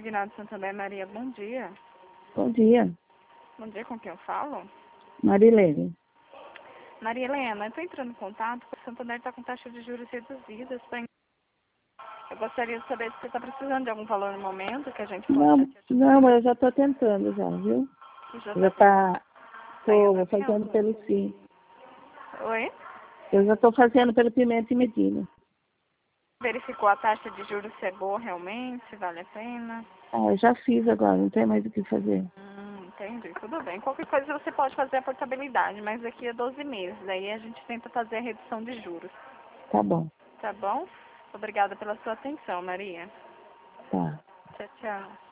Divinado Santander, Maria, bom dia. Bom dia, Bom dia, com quem eu falo? Marilene. Maria Helena, eu estou entrando em contato porque o Santander está com taxa de juros reduzidas. Eu gostaria de saber se você está precisando de algum valor no momento que a gente possa Não, te ajudar. não, mas eu já estou tentando já, viu? Já Já tá estou fazendo pelo sim. Oi? Eu já estou fazendo pelo Pimenta e Medina. Verificou a taxa de juros se é boa realmente, se vale a pena? Ah, eu já fiz agora, não tem mais o que fazer. Entendi, tudo bem. Qualquer coisa você pode fazer a portabilidade, mas daqui a 12 meses. Daí a gente tenta fazer a redução de juros. Tá bom, Tá bom? Obrigada pela sua atenção, Maria. tá. Tchau, tchau.